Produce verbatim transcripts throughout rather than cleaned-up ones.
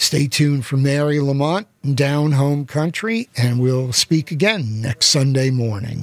Stay tuned for Mary Lamont and Down Home Country, and we'll speak again next Sunday morning.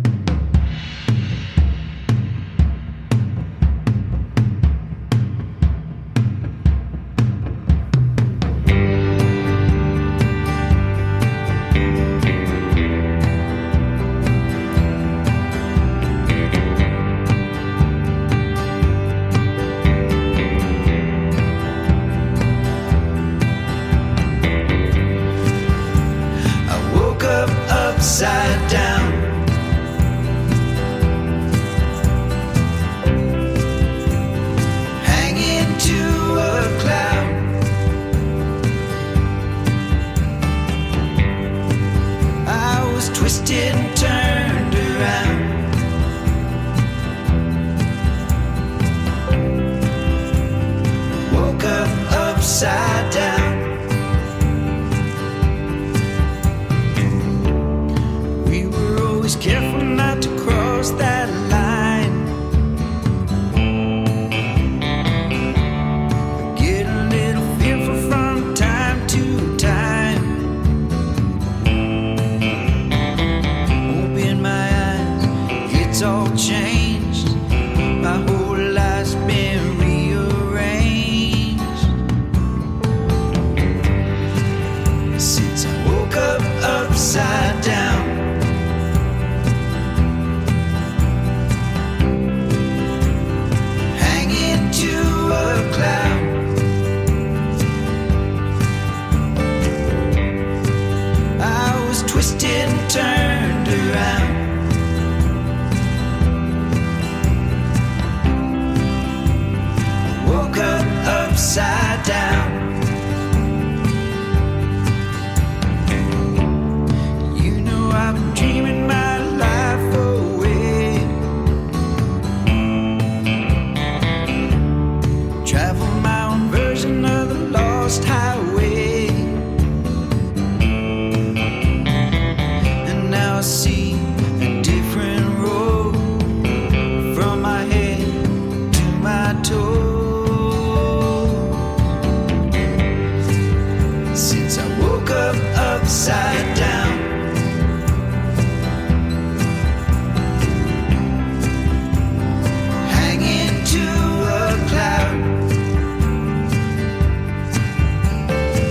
Upside down, hanging to a cloud. I was twisted and turned around. Woke up upside down. Careful not to cross that line. I get a little fearful from time to time. Open my eyes, it's all changed. My whole life's been rearranged since I woke up upside down. Twisted and turned around. Woke up upside down. You know I've been dreaming my life away. Travel my own version of the lost highway. See a different road from my head to my toe. Since I woke up upside down. Hanging to a cloud.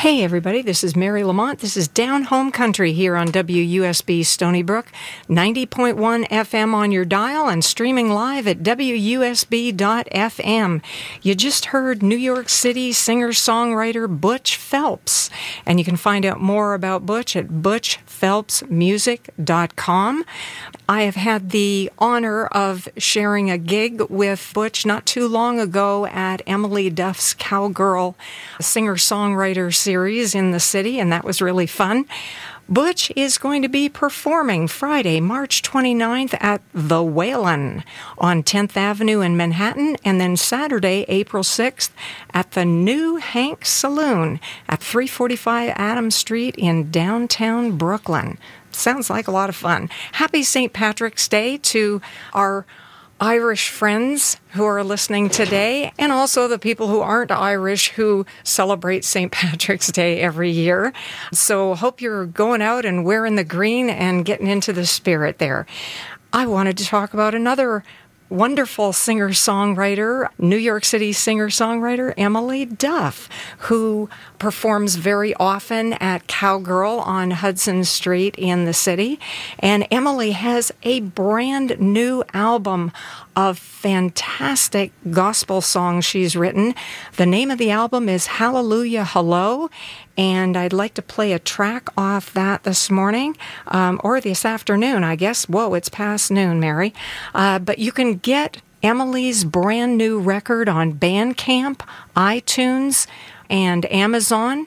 Hey everybody, this is Mary Lamont. This is Down Home Country here on W U S B Stony Brook, ninety point one F M on your dial and streaming live at W U S B dot F M. You just heard New York City singer-songwriter Butch Phelps, and you can find out more about Butch at butch phelps music dot com. I have had the honor of sharing a gig with Butch not too long ago at Emily Duff's Cowgirl singer-songwriter series in the city, and that was really fun. Butch is going to be performing Friday, March twenty-ninth at The Whalen on tenth Avenue in Manhattan, and then Saturday, April sixth at the New Hank Saloon at three forty-five Adams Street in downtown Brooklyn. Sounds like a lot of fun. Happy Saint Patrick's Day to our Irish friends who are listening today, and also the people who aren't Irish who celebrate Saint Patrick's Day every year. So hope you're going out and wearing the green and getting into the spirit there. I wanted to talk about another wonderful singer-songwriter, New York City singer-songwriter Emily Duff, who performs very often at Cowgirl on Hudson Street in the city. And Emily has a brand new album of fantastic gospel songs she's written. The name of the album is Hallelujah Hello, and I'd like to play a track off that this morning, um, or this afternoon, I guess. Whoa, it's past noon, Mary. Uh, but you can get Emily's brand new record on Bandcamp, iTunes, and Amazon.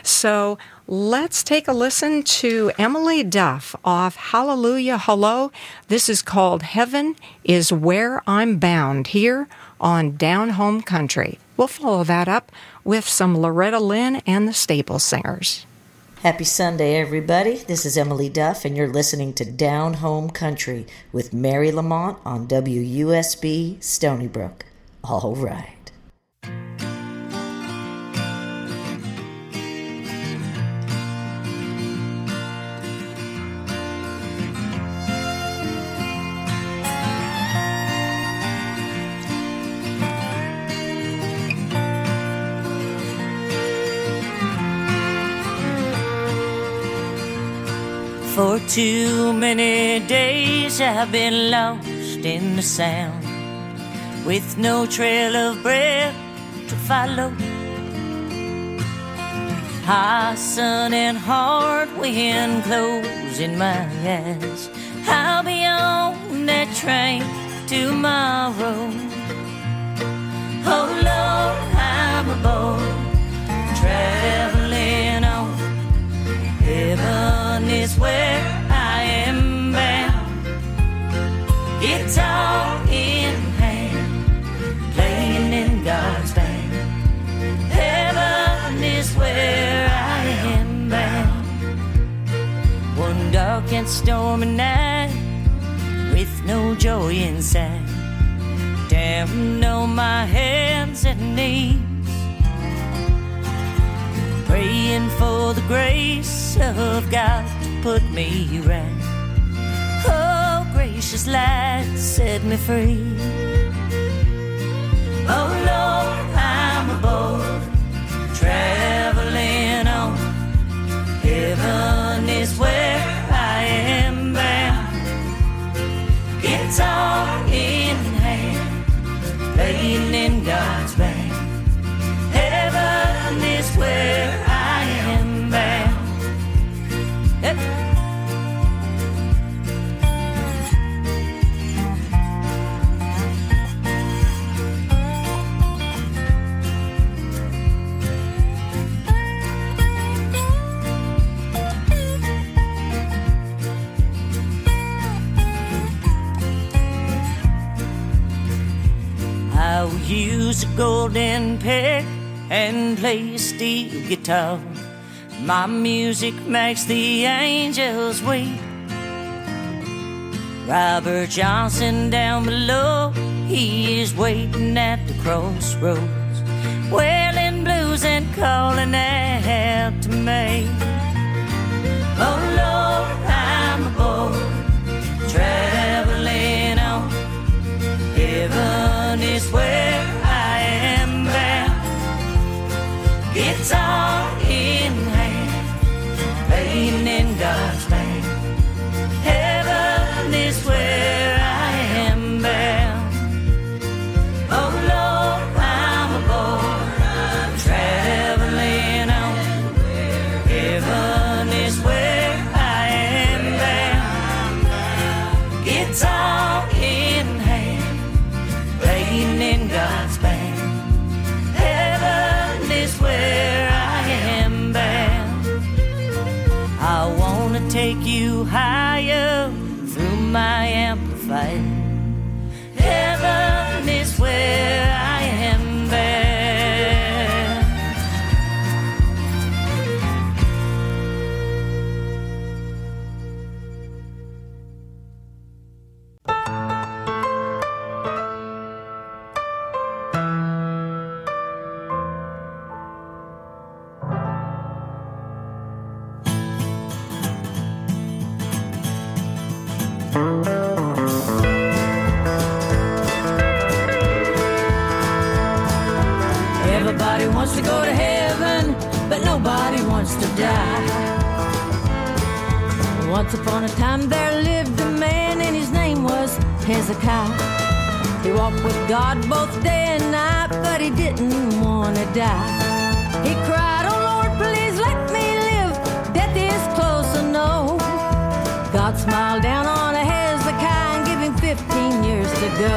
So let's take a listen to Emily Duff off Hallelujah Hello. This is called Heaven is Where I'm Bound here on Down Home Country. We'll follow that up with some Loretta Lynn and the Staple Singers. Happy Sunday, everybody. This is Emily Duff, and you're listening to Down Home Country with Mary Lamont on W U S B Stony Brook. All right. For too many days I've been lost in the sound, with no trail of breath to follow. Hot sun and hard wind closing my eyes. I'll be on that train tomorrow. Oh Lord, I'm aboard, traveling on. Heaven is where I am bound. Guitar in hand, playing in God's band. Heaven is where I am bound. One dark and stormy night, with no joy inside, down on my hands and knees, praying for the grace of God to put me right. Oh, gracious light, set me free. Oh Lord, I'm aboard, traveling on. Heaven is where I am bound. Guitar in hand, playing in God's band. Heaven is where I am bound. Hey. I'll use a golden pick and play a steel guitar. My music makes the angels weep. Robert Johnson down below, he is waiting at the crossroads, wailing blues and calling out to me. Oh Lord, I'm aboard, traveling on. Heaven is where I am bound. Guitar in God's land. Heaven is where I am bound. Oh Lord, I'm aboard, traveling on. Heaven is where I am bound. Guitar in hand, playing in God's band. Heaven is where I am bound. I wanna take you higher through my amplifier. Heaven is where I am bound. Everybody wants to go to heaven, but nobody wants to die. Once upon a time there lived a man and his name was Hezekiah. He walked with God both day and night, but he didn't want to die. He cried, oh Lord, please let me live. Death is close, I know. God smiled down on Hezekiah and gave him fifteen years to go.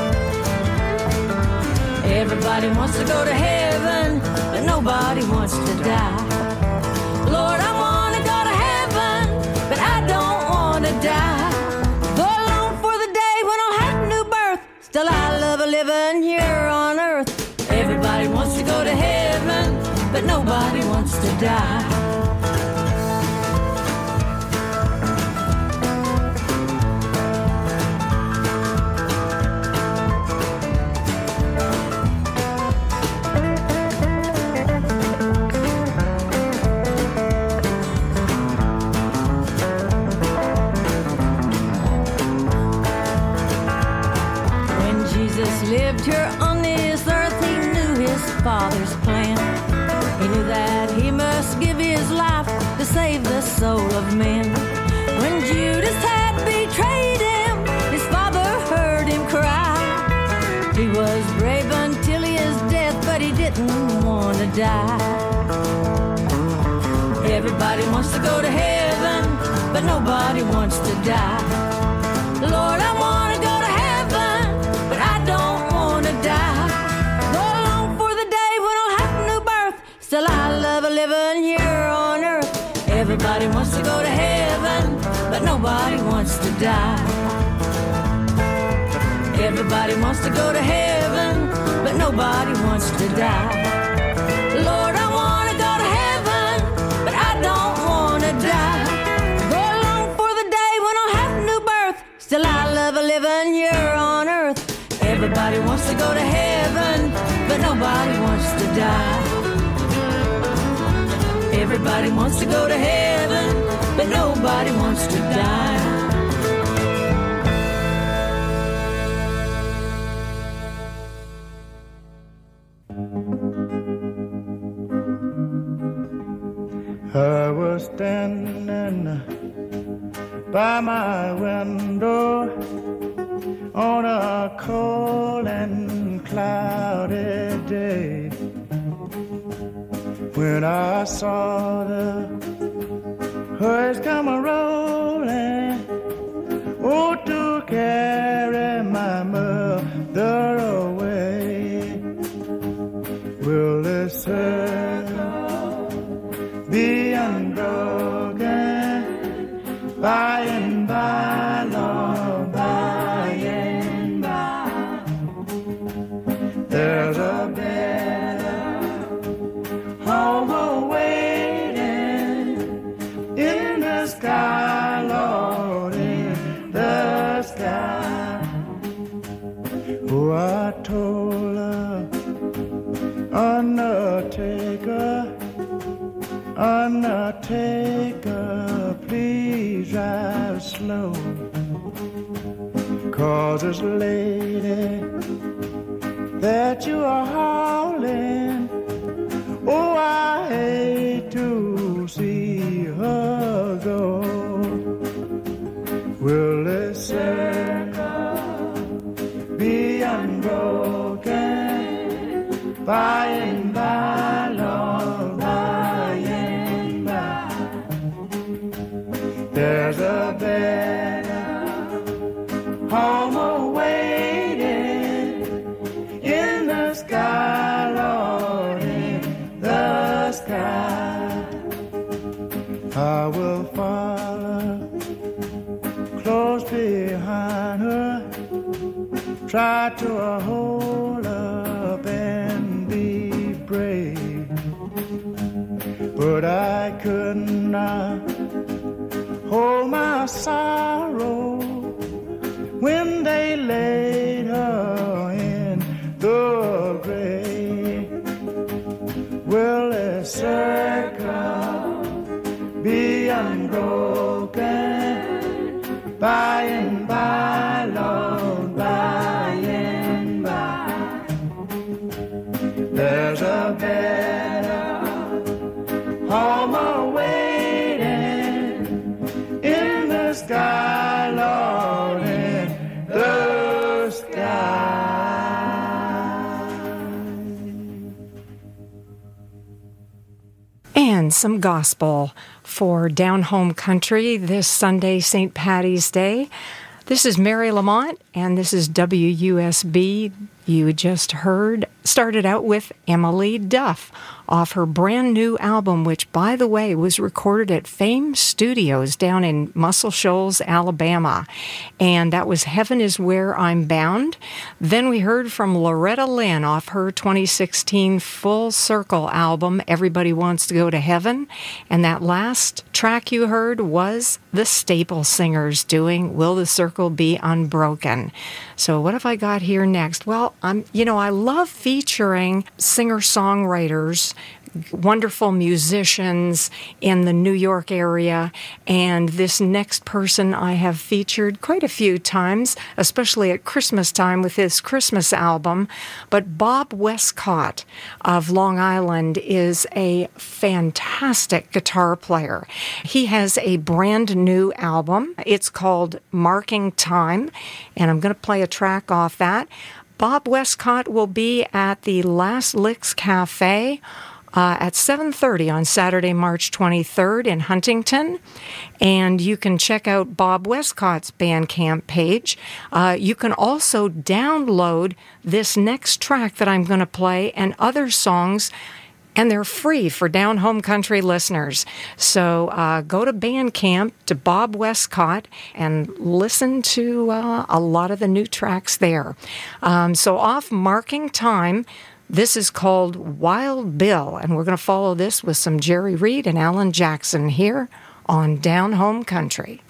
Everybody wants to go to heaven, but nobody wants to die. Lord, I want to go to heaven, but I don't want to die. Though I long for the day when I'll have a new birth, still I love living here on earth. Everybody wants to go to heaven, but nobody wants to die. Lived here on this earth, he knew his Father's plan. He knew that he must give his life to save the soul of man. When Judas had betrayed him, his Father heard him cry. He was brave until his death, but he didn't want to die. Everybody wants to go to heaven, but nobody wants to die. Lord, I want to go to heaven, but I don't want to die. Though I long for the day when I'll have a new birth, still I love living here on earth. Everybody wants to go to heaven, but nobody wants to die. Everybody wants to go to heaven, but nobody wants to die. Lord, I want to go to heaven, but I don't want to die. Though I long for the day when I'll have a new birth, still I love living here on earth. Everybody wants to go to heaven, but nobody wants to die. Everybody wants to go to heaven, but nobody wants to die. I was standing by my window on a cold and cloudy day when I saw the herds come a-rolling, oh, to carry my mother away. Will this circle be unbroken by and by, Lord, by and by? There's a better home awaiting in the sky, Lord, in the sky. Oh, I told her, Undertaker, Undertaker, please drive slow, 'cause this lady that you are hauling, oh, I hate to see her go. sky. I will follow close behind her, try to hold up and be brave, but I could not hold my sorrow when they laid her in the grave. Will a circle be unbroken by and by, Lord, by and by? There's a better home awaiting in the sky, Lord, in the sky. And some gospel for Down Home Country this Sunday, Saint Patty's Day. This is Mary Lamont, and this is W U S B. You just heard, started out with Emily Duff off her brand new album, which, by the way, was recorded at Fame Studios down in Muscle Shoals, Alabama. And that was Heaven is Where I'm Bound. Then we heard from Loretta Lynn off her twenty sixteen Full Circle album, Everybody Wants to Go to Heaven. And that last track you heard was the Staple Singers doing Will the Circle Be Unbroken. So what have I got here next? Well, I'm, you know, I love featuring singer-songwriters, wonderful musicians in the New York area, and this next person I have featured quite a few times, especially at Christmas time with his Christmas album. But Bob Westcott of Long Island is a fantastic guitar player. He has a brand new album. It's called Marking Time, and I'm going to play a track off that. Bob Westcott will be at the Last Licks Cafe Uh, at seven thirty on Saturday, March twenty-third in Huntington. And you can check out Bob Westcott's Bandcamp page. Uh, you can also download this next track that I'm going to play and other songs, and they're free for Down Home Country listeners. So uh, go to Bandcamp to Bob Westcott and listen to uh, a lot of the new tracks there. Um, so off Marking Time, this is called Wild Bill, and we're going to follow this with some Jerry Reed and Alan Jackson here on Down Home Country.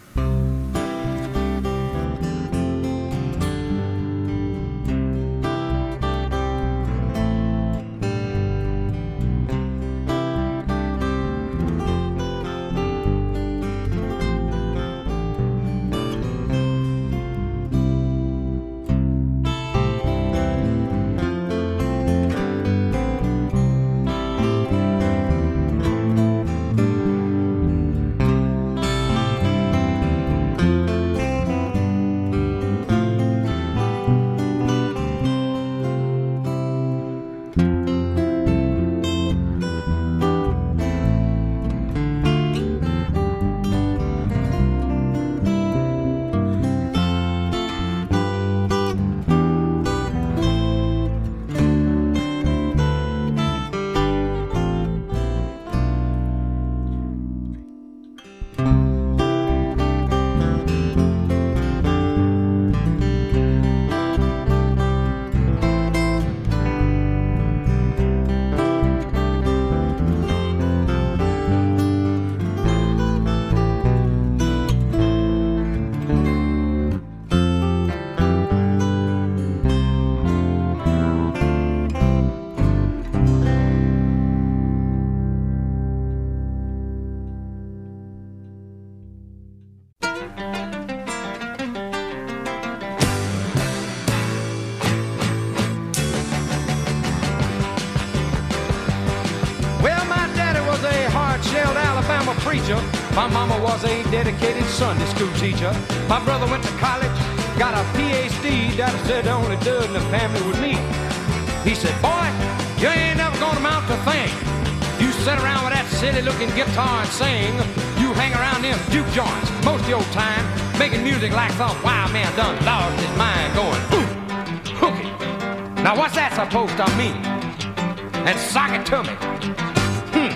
Preacher. My mama was a dedicated Sunday school teacher. My brother went to college, got a P H D. Daddy said the only dude in the family was me. He said, boy, you ain't never gonna amount to a thing. You sit around with that silly-looking guitar and sing. You hang around them juke joints most of your time, making music like some wild man done lost his mind going, ooh, hooky. Now what's that supposed to mean? And sock it to me. Hmm.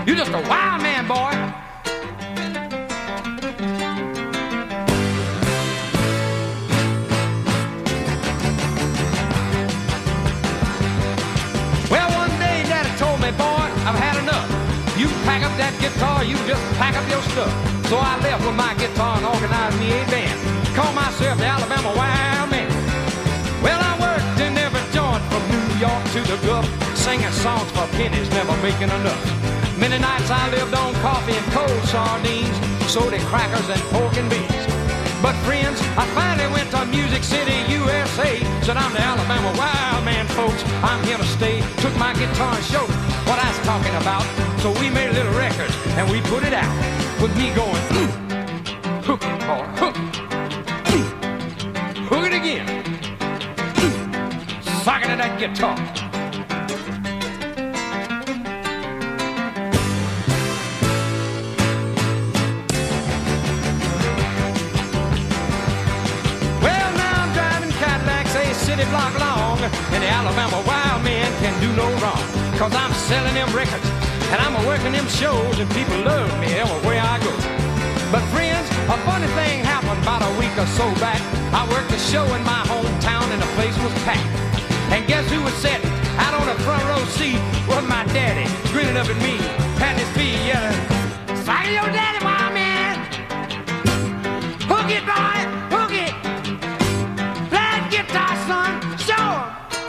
You're just a wild man, boy. Well, one day Daddy told me, boy, I've had enough. You pack up that guitar, you just pack up your stuff. So I left with my guitar and organized me a band. Called myself the Alabama Wild Man. Well, I worked in every joint from New York to the Gulf, singing songs for pennies, never making enough. Many nights I lived on coffee and cold sardines, soda crackers and pork and beans. But friends, I finally went to Music City, U S A. Said I'm the Alabama Wild Man, folks. I'm here to stay. Took my guitar and showed what I was talking about. So we made a little record and we put it out with me going, mm, hook it, boy, hook it, mm, hook it again, mm, socket of that guitar. Well, now I'm driving Cadillacs a city block long, and the Alabama Wild Man can do no wrong, cause I'm selling them records and I'm working them shows, and people love me everywhere I go. But friends, a funny thing happened about a week or so back. I worked a show in my hometown and the place was packed. And guess who was sitting out on the front row seat? Was my daddy, grinning up at me, patting his feet, yelling, "Sock your daddy, wild man! Hook it, boy, hook it! Play that guitar, son, show him!"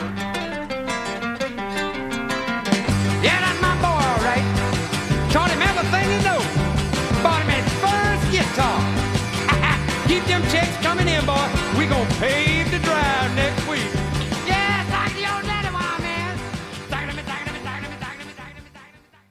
Yeah, that's my boy. Taught him everything he knows. Bought him his first guitar. Keep them checks coming in, boy. We gon' pave the drive next week. Yeah, sock to your daddy, wild man. Sock to me, sock to me, sock to me, sock to me, sock to me, sock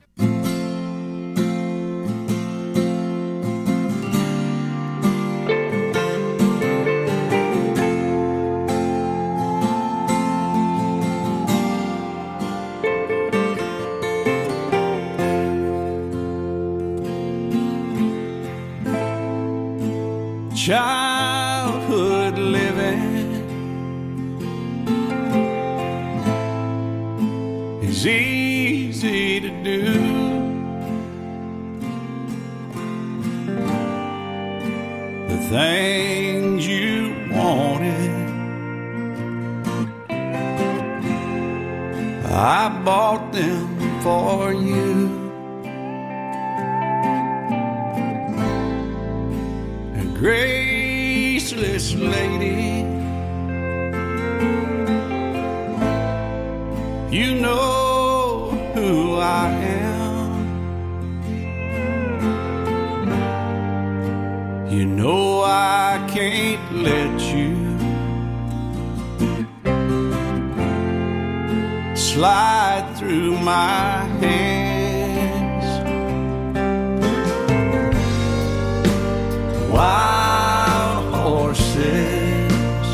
childhood living is easy to do. The things you wanted, I bought them for you. Graceless lady, you know who I am. You know I can't let you slide through my hands. Wild horses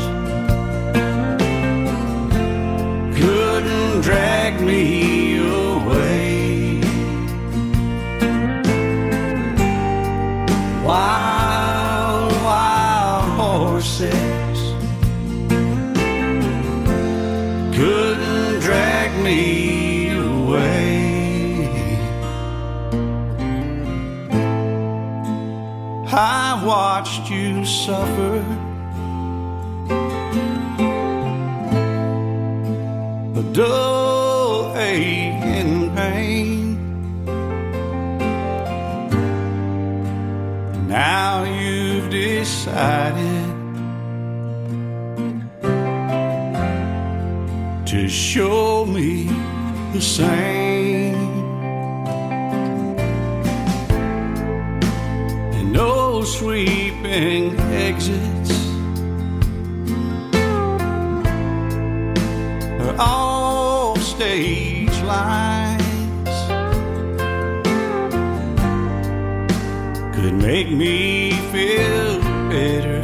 couldn't drag me away. Wild, wild horses couldn't drag me away. I watched you suffer, a dull ache and pain. Now you've decided to show me the same. No sweeping exits are all stage lines could make me feel better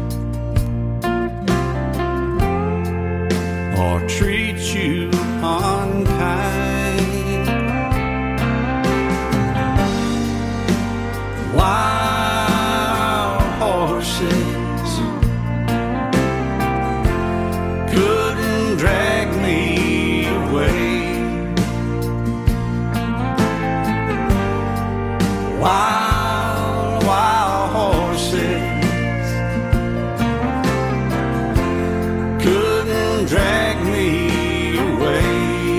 or treat you unkind. Why couldn't drag me away. wild, wild horses couldn't drag me away.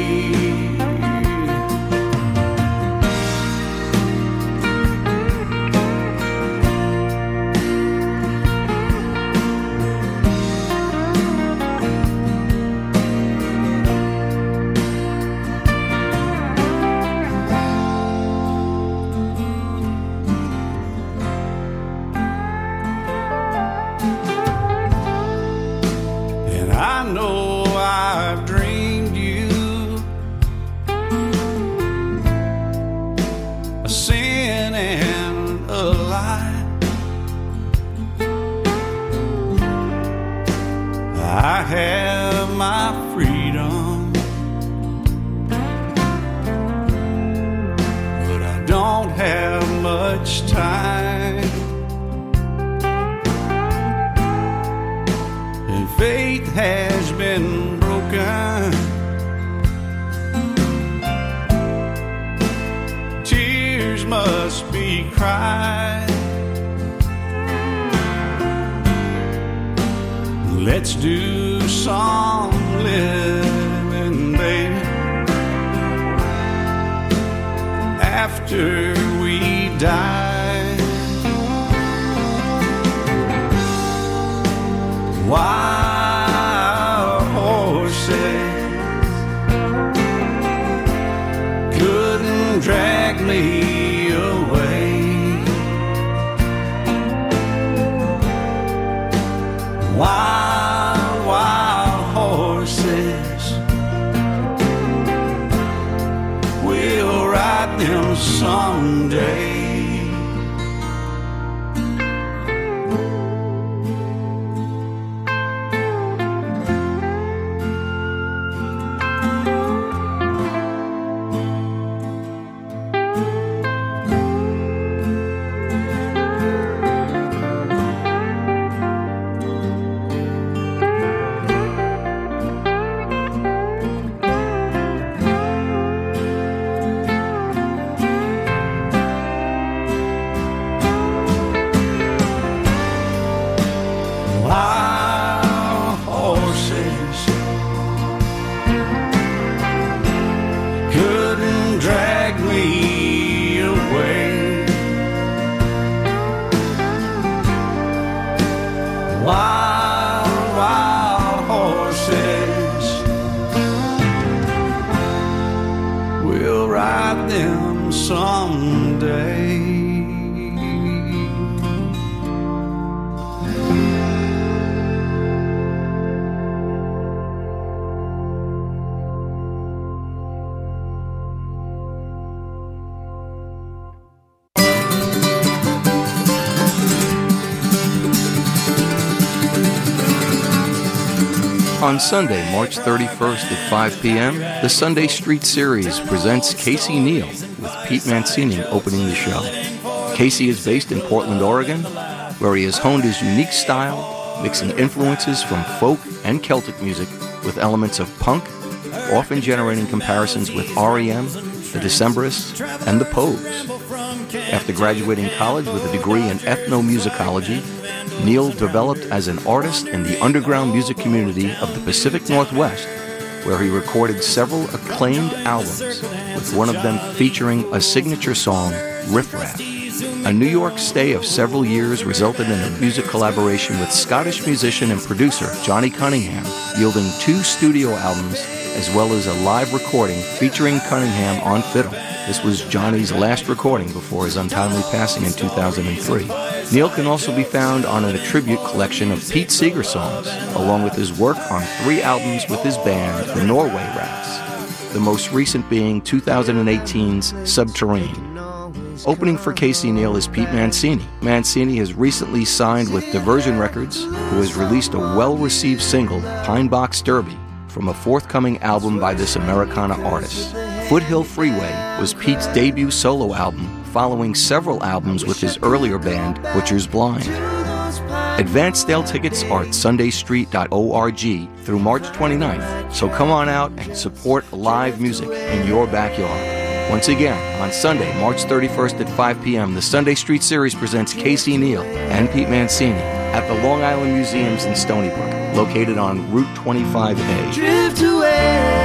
I know I've dreamed you a sin and a lie. I have my freedom, but I don't have much time. Faith has been broken. Tears must be cried. Let's do some living, baby, after we die. Wild horses couldn't drag me away. Wild, wild horses, we'll ride them someday. Wild horses couldn't drag me away. Wild, wild horses, we'll ride them someday. On Sunday, March thirty-first at five p.m., the Sunday Street Series presents Casey Neal with Pete Mancini opening the show. Casey is based in Portland, Oregon, where he has honed his unique style, mixing influences from folk and Celtic music with elements of punk, often generating comparisons with R E M, the Decemberists, and the Pogues. After graduating college with a degree in ethnomusicology, Neal developed as an artist in the underground music community of the Pacific Northwest, where he recorded several acclaimed albums, with one of them featuring a signature song, Riff Raff. A New York stay of several years resulted in a music collaboration with Scottish musician and producer Johnny Cunningham, yielding two studio albums as well as a live recording featuring Cunningham on fiddle. This was Johnny's last recording before his untimely passing in two thousand three. Neal can also be found on a tribute collection of Pete Seeger songs, along with his work on three albums with his band, the Norway Rats, the most recent being two thousand eighteen's Subterrane. Opening for Casey Neal is Pete Mancini. Mancini has recently signed with Diversion Records, who has released a well-received single, Pine Box Derby, from a forthcoming album by this Americana artist. Foothill Freeway was Pete's debut solo album, following several albums with his earlier band, Butcher's Blind. Advanced sale tickets are at sunday street dot org through March twenty-ninth, so come on out and support live music in your backyard. Once again, on Sunday, March thirty-first at five p.m., the Sunday Street Series presents Casey Neal and Pete Mancini at the Long Island Museums in Stony Brook, located on Route twenty-five A. Drift away.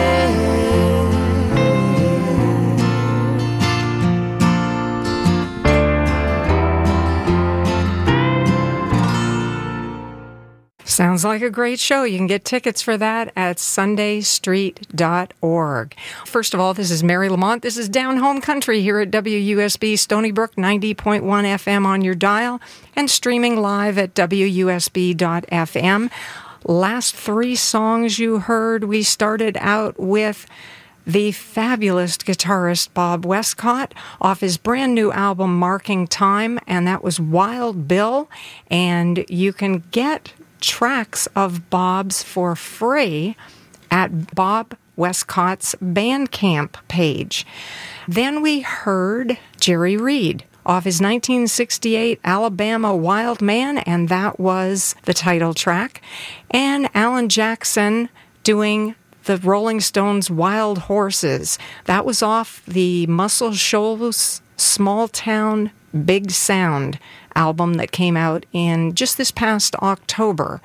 Sounds like a great show. You can get tickets for that at sunday street dot org. First of all, this is Mary Lamont. This is Down Home Country here at W U S B Stony Brook, ninety point one F M on your dial, and streaming live at W U S B dot F M. Last three songs you heard, we started out with the fabulous guitarist Bob Westcott off his brand new album Marking Time, and that was Wild Bill. And you can get tracks of Bob's for free at Bob Westcott's Bandcamp page. Then we heard Jerry Reed off his nineteen sixty-eight Alabama Wild Man, and that was the title track. And Alan Jackson doing the Rolling Stones' Wild Horses. That was off the Muscle Shoals Small Town Big Sound album that came out in just this past October.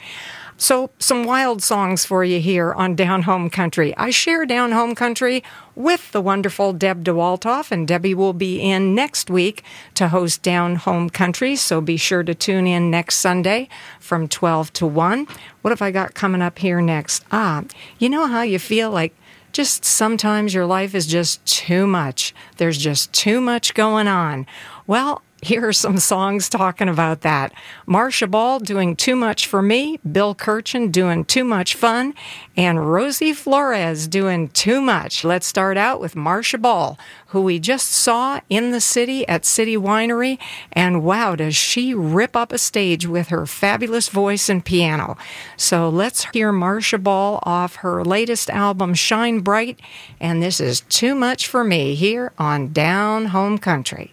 So some wild songs for you here on Down Home Country. I share Down Home Country with the wonderful Deb DeWaltoff, and Debbie will be in next week to host Down Home Country, so be sure to tune in next Sunday from twelve to one. What have I got coming up here next? Ah, you know how you feel like just sometimes your life is just too much. There's just too much going on. Well, here are some songs talking about that. Marsha Ball doing Too Much for Me, Bill Kirchen doing Too Much Fun, and Rosie Flores doing Too Much. Let's start out with Marsha Ball, who we just saw in the city at City Winery, and wow, does she rip up a stage with her fabulous voice and piano. So let's hear Marsha Ball off her latest album, Shine Bright, and this is Too Much for Me here on Down Home Country.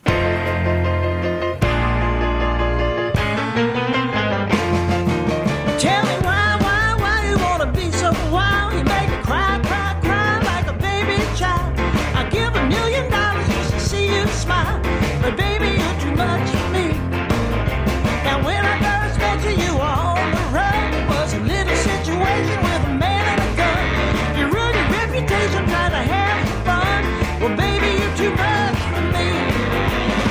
Trying to have fun. Well, baby, you're too much for me.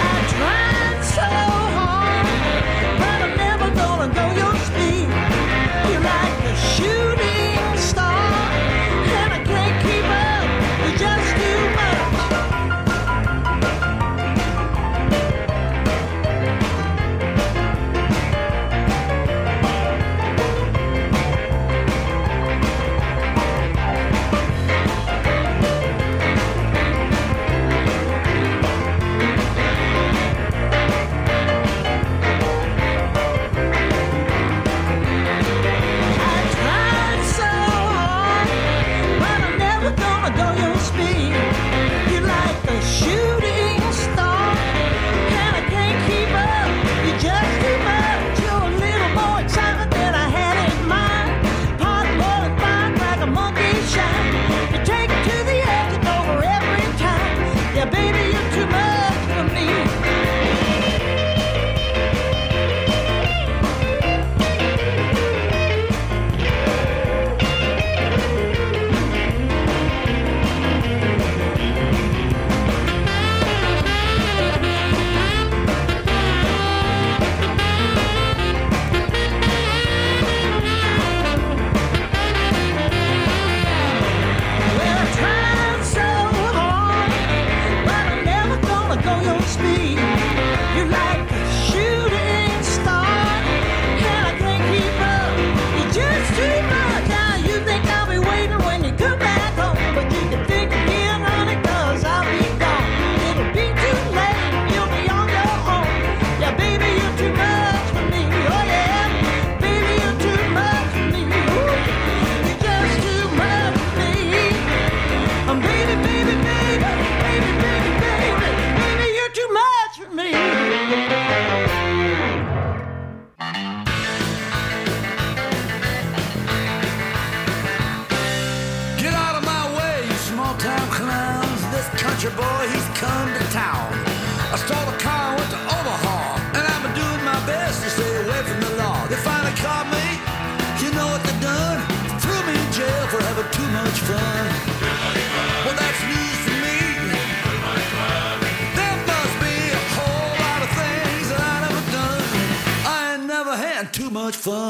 fun.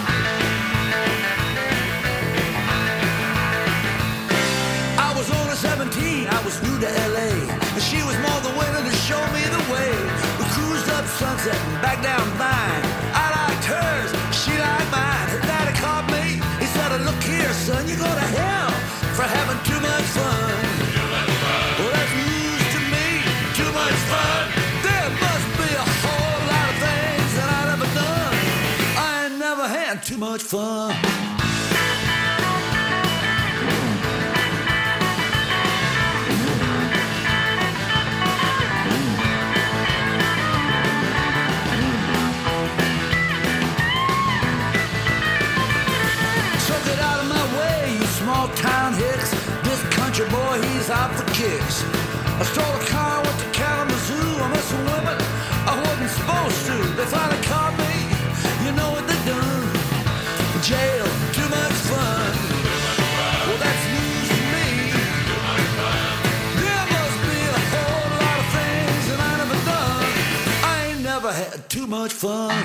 I was only seventeen, I was new to L A, and she was more than willing to show me the way. We cruised up Sunset and back down Vine. I liked hers, she liked mine. Her daddy caught me, he said, look here, son, you go to hell for having too much fun. Too much fun. Well, that's news to me, too much fun. There must be a whole lot of things that I never done. I ain't never had too much fun. Small town hicks, this country boy, he's out for kicks. I stole a car, went to Kalamazoo. I'm with some women I wasn't supposed to. They finally caught me, you know what they done. Jail, too much fun. Well, that's news to me. There must be a whole lot of things that I never done. I ain't never had too much fun.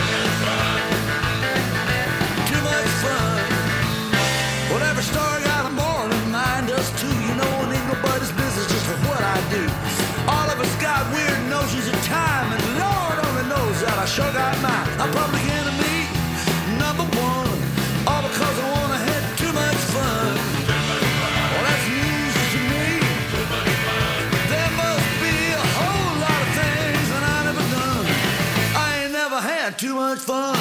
Too much fun. Whatever story got a moral in mind does too. You know it ain't nobody's business just for what I do. All of us got weird notions of time, and Lord only knows that I sure got mine. I'm public enemy number one, all because I wanna have too much fun. Well, that's news to me. There must be a whole lot of things that I never done. I ain't never had too much fun.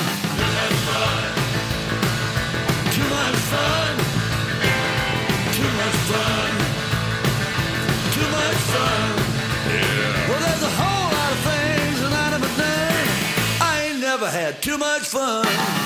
Too much fun. Too much fun. Too much fun. Yeah. Well, there's a whole lot of things that I never done. I ain't never had too much fun.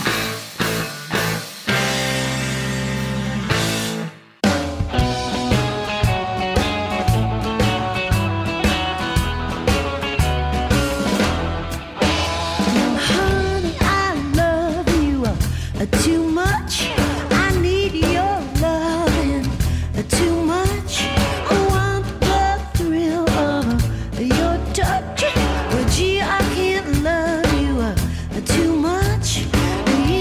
Honey, I love you uh, too much. I need your loving uh, too much. I want the thrill of uh, your touch. But gee, I can't love you uh, too much.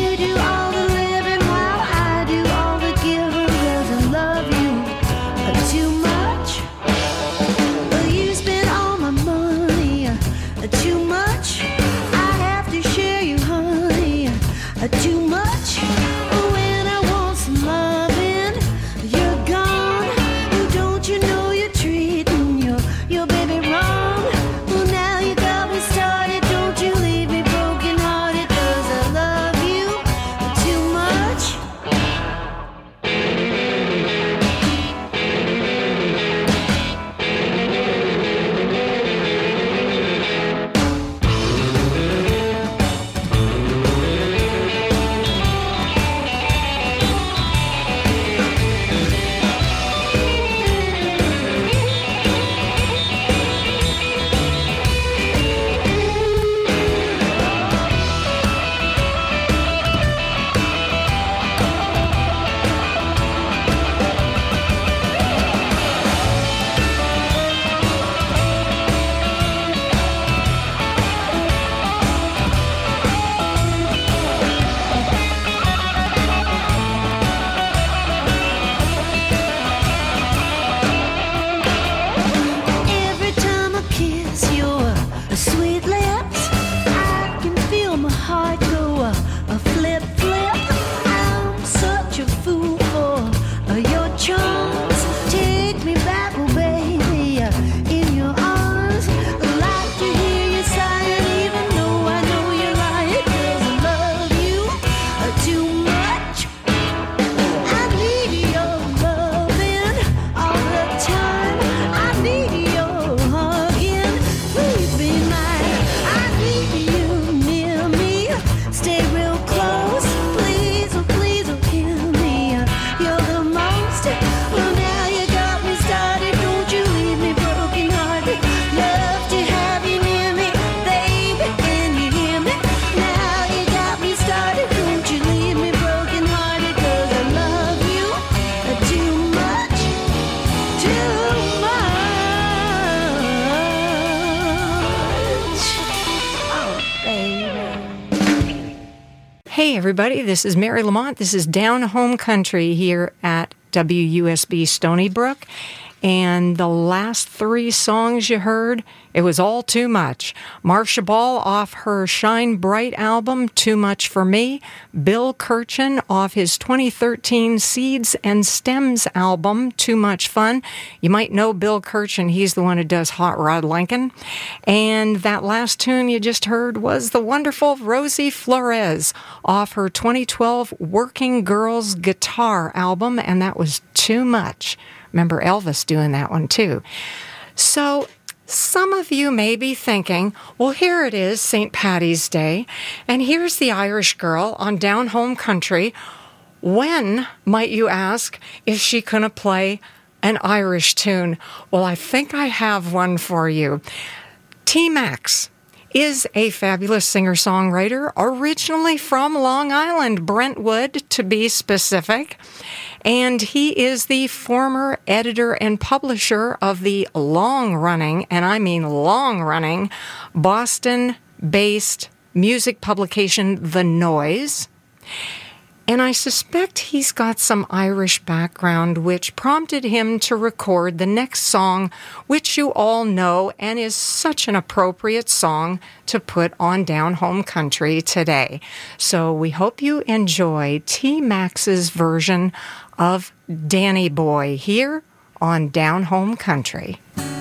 Hey everybody, this is Mary Lamont. This is Down Home Country here at W U S B Stony Brook. And the last three songs you heard, it was all too much. Marcia Ball off her Shine Bright album, Too Much for Me. Bill Kirchen off his twenty thirteen Seeds and Stems album, Too Much Fun. You might know Bill Kirchen. He's the one who does Hot Rod Lincoln. And that last tune you just heard was the wonderful Rosie Flores off her twenty twelve Working Girls Guitar album, and that was Too Much. Remember Elvis doing that one too. So some of you may be thinking, well, here it is, Saint Paddy's Day, and here's the Irish girl on Down Home Country. When, might you ask, is she going to play an Irish tune? Well, I think I have one for you. T-Max is a fabulous singer-songwriter, originally from Long Island, Brentwood to be specific. And he is the former editor and publisher of the long-running, and I mean long-running, Boston-based music publication The Noise. And I suspect he's got some Irish background, which prompted him to record the next song, which you all know and is such an appropriate song to put on Down Home Country today. So we hope you enjoy T-Max's version of Danny Boy here on Down Home Country.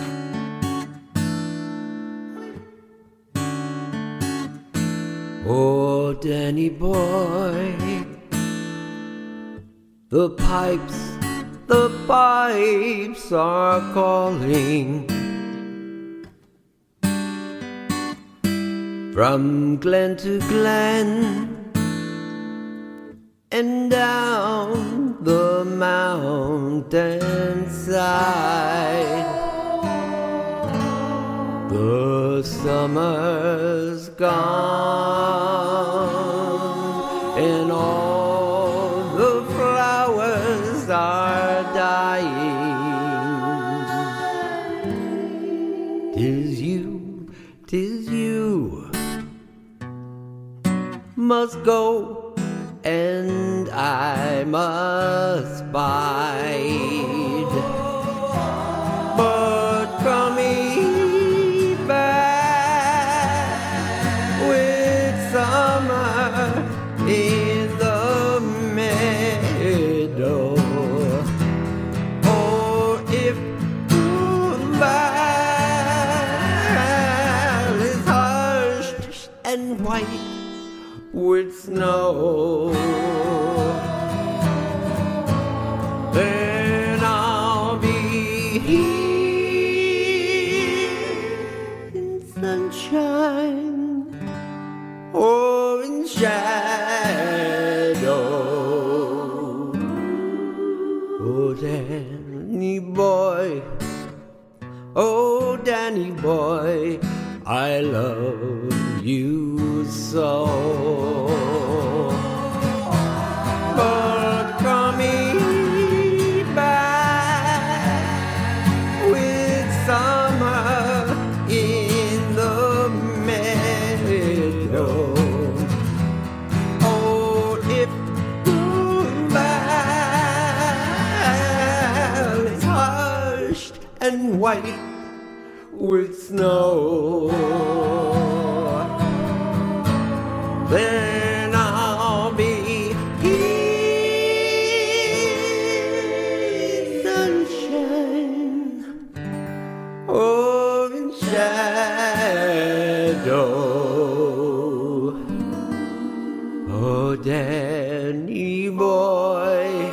Oh, Danny Boy, the pipes, the pipes are calling from glen to glen and down the mountain side. The summer's gone and all the flowers are dying. 'Tis you, 'tis you must go and I must bide, but coming back with summer in the meadow, or if goodbye is hushed and white with snow, then I'll be here in sunshine or in shadow. Oh, Danny boy, oh, Danny boy, I love you so. But coming back with summer in the meadow, oh, if goodbye is hushed and white with snow, then I'll be in sunshine or in shadow. Oh, Danny boy,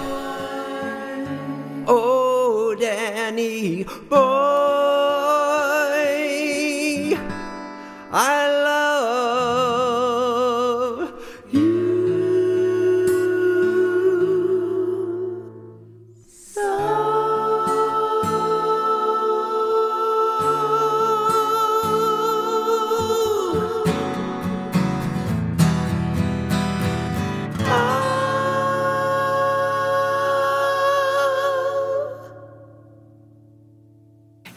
oh, Danny boy, I love you so.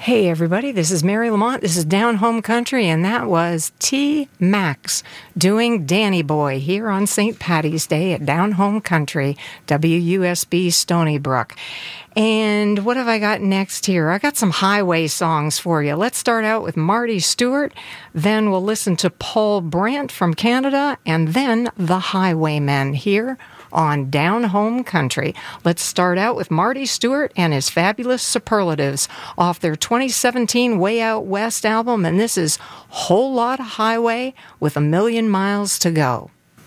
Hey everybody, this is Mary Lamont. This is Down Home Country, and that was T Max doing Danny Boy here on Saint Patty's Day at Down Home Country, W U S B Stony Brook. And what have I got next here? I got some highway songs for you. Let's start out with Marty Stewart, then we'll listen to Paul Brandt from Canada, and then the Highwaymen here on Down Home Country. Let's start out with Marty Stewart and his Fabulous Superlatives off their twenty seventeen Way Out West album, and this is Whole Lot of Highway with a Million Miles to Go.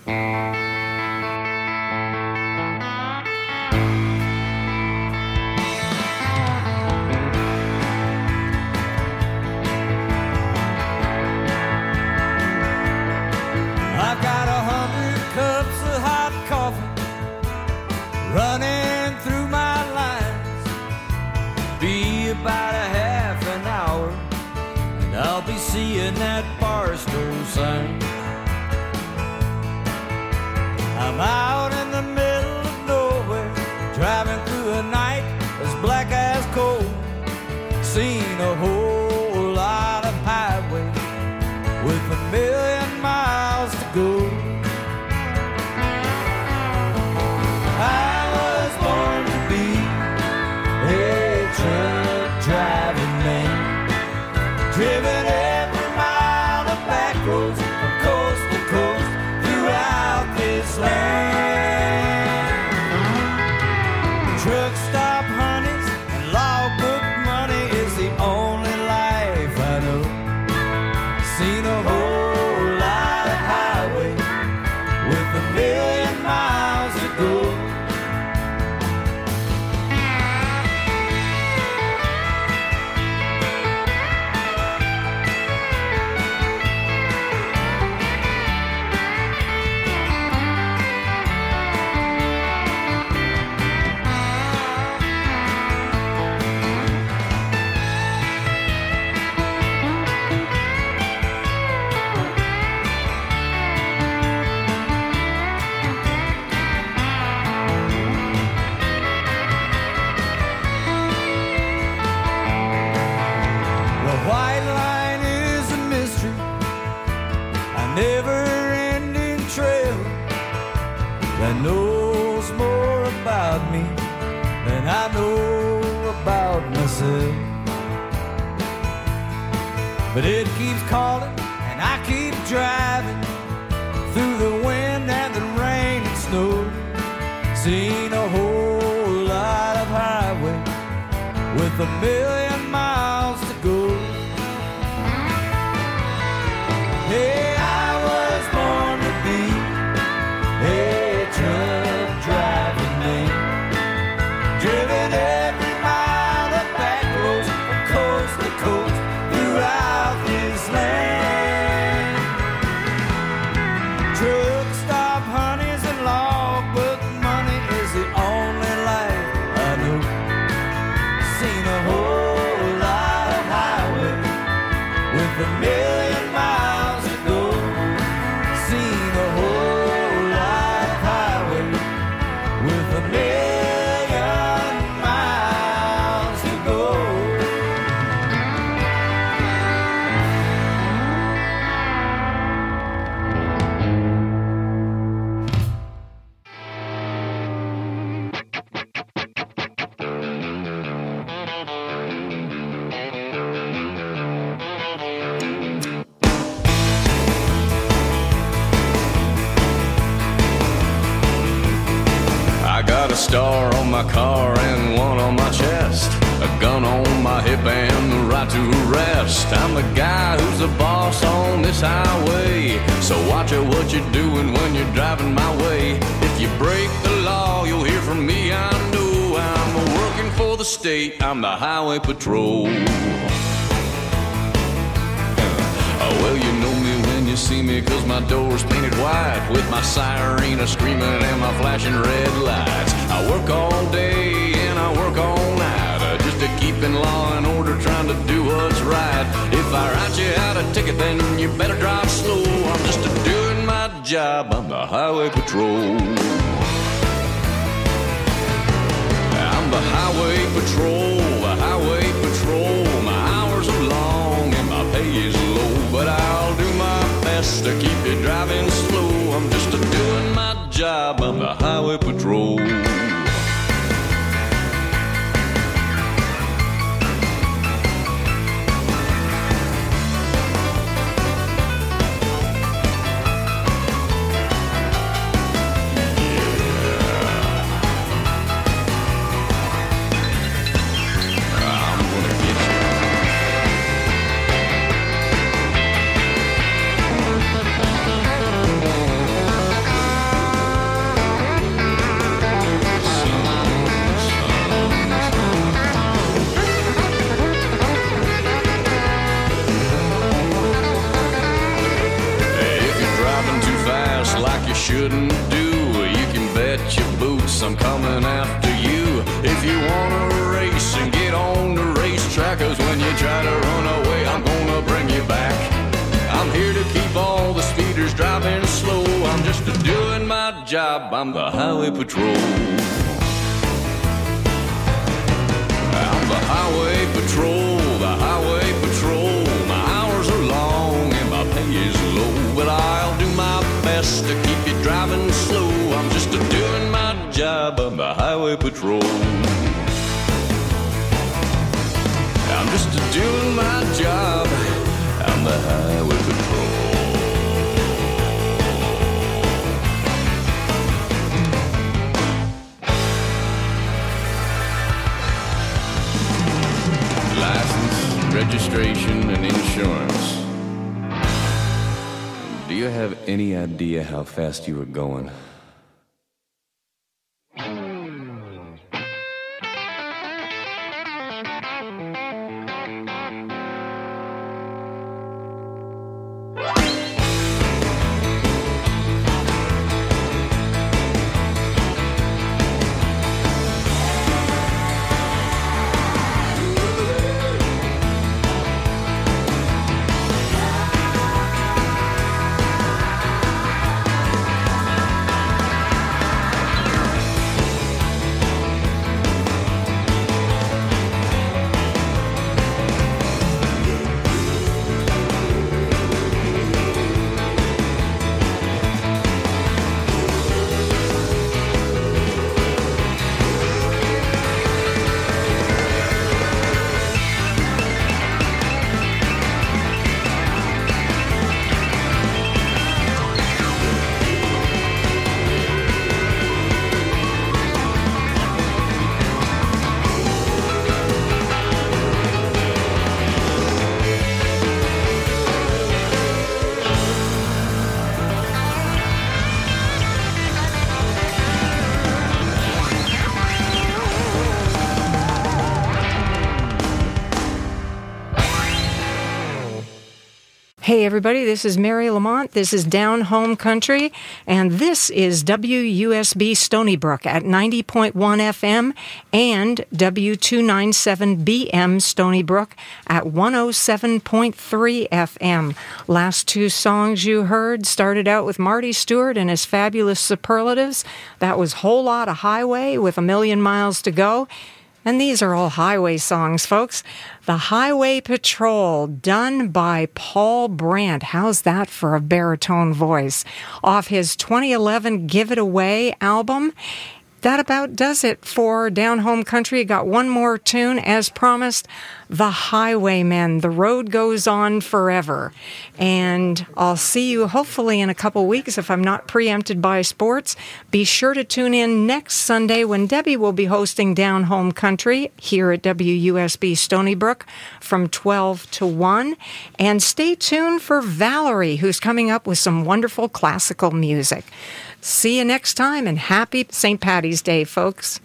I've got a hundred cups of hot coffee running through my lines. Be about a half an hour, and I'll be seeing that Barstow sign. I'm out in the middle of nowhere, driving through a night as black as coal. Seen a whole lot of highway with a million miles to go. I was born to be a truck driving man, driven every mile of back roads from coast to coast throughout this land. Truck stop honeys and logbook money is the only life I know. Seen a whole lot of highway with a million miles to go. Never-ending trail that knows more about me than I know about myself. But it keeps calling and I keep driving through the wind and the rain and snow. Seen a whole lot of highway with a million miles to go. Hey, born to be a truck driving man, driven every mile of back roads from coast to coast throughout this land. Truck stop honeys and logbook money is the only life I know. Seen a whole lot of highway with a million miles to go. Seen a whole lot of highway with a million miles to go. A star on my car and one on my chest, a gun on my hip and the right to arrest. I'm the guy who's the boss on this highway, so watch out what you're doing when you're driving my way. If you break the law, you'll hear from me. I know I'm working for the state, I'm the highway patrol. Oh, well, you know me when you see me, cause my door's painted white, with my siren a screaming and my flashing red lights. I work all day and I work all night, uh, just to keep in law and order, trying to do what's right. If I write you out a ticket, then you better drive slow. I'm just a doing my job, I'm the highway patrol. I'm the highway patrol, the highway patrol. My best to keep you driving slow. I'm just a doing my job, I'm the highway patrol. Shouldn't do, you can bet your boots I'm coming after you. If you wanna race and get on the racetrack, 'cause when you try to run away, I'm gonna bring you back. I'm here to keep all the speeders driving slow. I'm just a doing my job, I'm the highway patrol. I'm the highway patrol, the highway patrol. My hours are long and my pay is low, but I'll do my best to keep you driving slow. I'm just a doing my job, I'm the highway patrol. I'm just a doing my job, I'm the highway patrol. License, registration, and insurance. Do you have any idea how fast you were going? Hey everybody, this is Mary Lamont. This is Down Home Country, and this is W U S B Stony Brook at ninety point one F M and W two ninety-seven B M Stony Brook at one oh seven point three F M. Last two songs you heard started out with Marty Stewart and his fabulous superlatives. That was Whole Lotta Highway with A Million Miles to Go. And these are all highway songs, folks. The Highway Patrol, done by Paul Brandt. How's that for a baritone voice? Off his twenty eleven Give It Away album. That about does it for Down Home Country. Got one more tune, as promised, The Highwaymen. The road goes on forever. And I'll see you hopefully in a couple weeks if I'm not preempted by sports. Be sure to tune in next Sunday when Debbie will be hosting Down Home Country here at W U S B Stony Brook from twelve to one. And stay tuned for Valerie, who's coming up with some wonderful classical music. See you next time, and happy Saint Patty's Day, folks.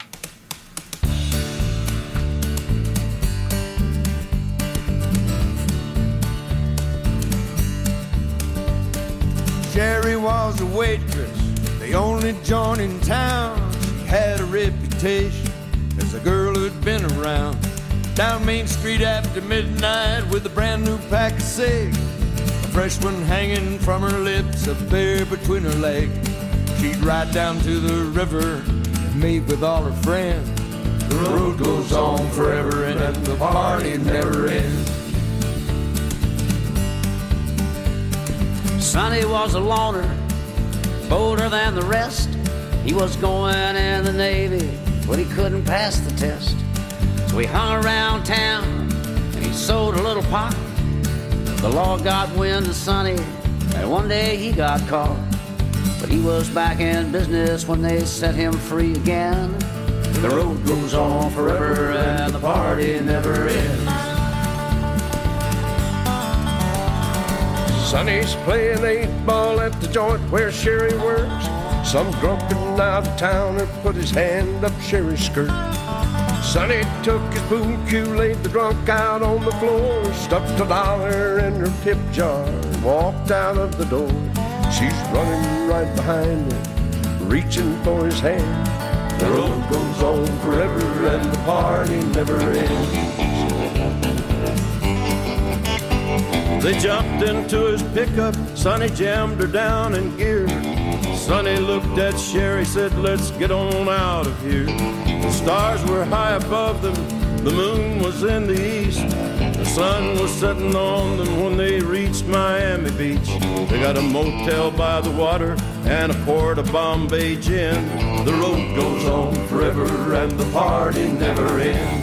Sherry was a waitress, the only joint in town. She had a reputation as a girl who'd been around. Down Main Street after midnight with a brand new pack of cigs, a fresh one hanging from her lips, a bear between her legs. She'd ride down to the river and meet with all her friends. The road goes on forever and the party never ends. Sonny was a loner, bolder than the rest. He was going in the Navy, but he couldn't pass the test. So he hung around town and he sold a little pot. The law got wind of Sonny, and one day he got caught. But he was back in business when they set him free again. The road goes on forever and the party never ends. Sonny's playing eight ball at the joint where Sherry works. Some drunken out of towner put his hand up Sherry's skirt. Sonny took his boom cue, laid the drunk out on the floor, stuffed a dollar in her tip jar, and walked out of the door. She's running right behind him, reaching for his hand. The road goes on forever and the party never ends. They jumped into his pickup, Sonny jammed her down in gear. Sonny looked at Sherry, said, let's get on out of here. The stars were high above them, the moon was in the east. The sun was setting on them when they reached Miami Beach. They got a motel by the water and a port of Bombay gin. The road goes on forever and the party never ends.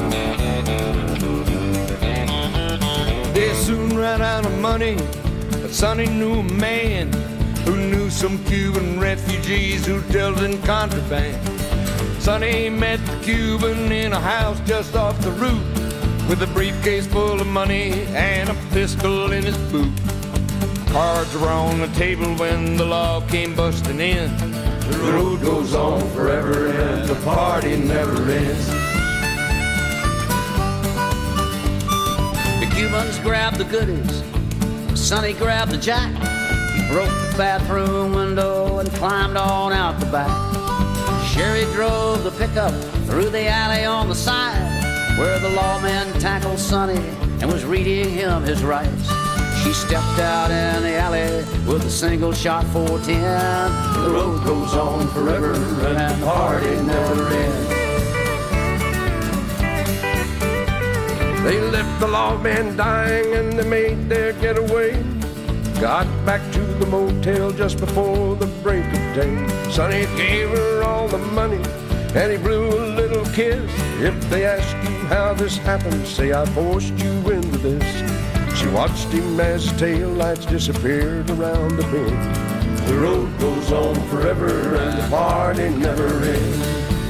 They soon ran out of money, but Sonny knew a man who knew some Cuban refugees who dealt in contraband. Sonny met the Cuban in a house just off the route, with a briefcase full of money and a pistol in his boot. Cards were on the table when the law came busting in. The road goes on forever and the party never ends. The Cubans grabbed the goodies, Sonny grabbed the jack. He broke the bathroom window and climbed on out the back. Sherry drove the pickup through the alley on the side, where the lawman tackled Sonny and was reading him his rights. She stepped out in the alley with a single shot four ten. The road goes on forever and the party never ends. They left the lawman dying and they made their getaway. Got back to the motel just before the break of day. Sonny gave her all the money and he blew a little kiss. If they ask you how this happened, say I forced you into this. She watched him as his taillights disappeared around the bend. The road goes on forever and the party never ends.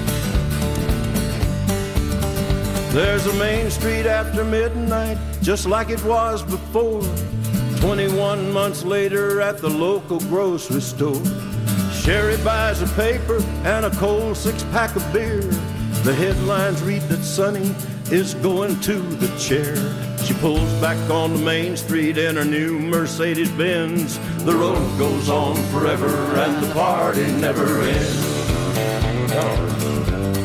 There's a main street after midnight, just like it was before. Twenty-one months later at the local grocery store, Sherry buys a paper and a cold six-pack of beer. The headlines read that Sonny is going to the chair. She pulls back on the main street in her new Mercedes-Benz. The road goes on forever and the party never ends.